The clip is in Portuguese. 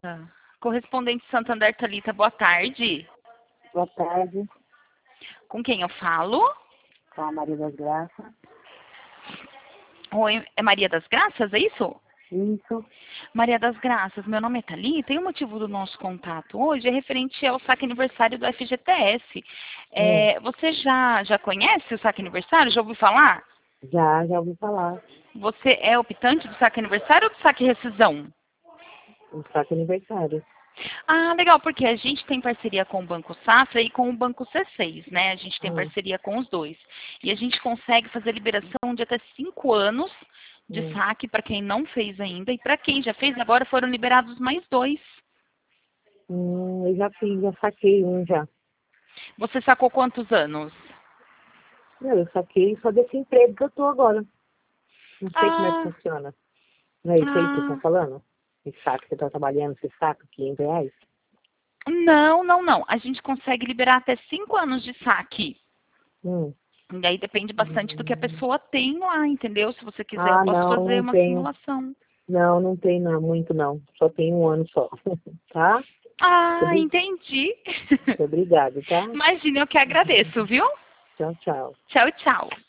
Correspondente Santander Thalita, boa tarde. Boa tarde, Com quem eu falo? com a Maria das Graças. Oi, é Maria das Graças, é isso? Isso. Maria das Graças, meu nome é Thalita e o motivo do nosso contato hoje é referente ao saque aniversário do FGTS. Você já conhece o saque aniversário? Já ouviu falar? Já ouvi falar. Você é optante do saque aniversário ou do saque rescisão? O saque aniversário. Ah, legal, porque a gente tem parceria com o Banco Safra e com o Banco C6, né? A gente tem parceria com os dois. E a gente consegue fazer liberação de até 5 anos de saque para quem não fez ainda. E para quem já fez, agora foram liberados mais 2. Eu já fiz, já saquei um já. Você sacou quantos anos? Eu saquei só desse emprego que eu tô agora. Não sei como é que funciona. Não é isso aí que você tá falando? Esse saco que você tá trabalhando, esse saco, R$ 500? Não. A gente consegue liberar até 5 anos de saque. Hum. E aí depende bastante do que a pessoa tem lá, entendeu? Se você quiser, eu posso fazer Não uma tenho. simulação. Não tem não, muito não. Só tem um ano só. Tá? Entendi. Muito obrigado, tá? Imagina, eu que agradeço, viu? Tchau, tchau. Tchau, tchau.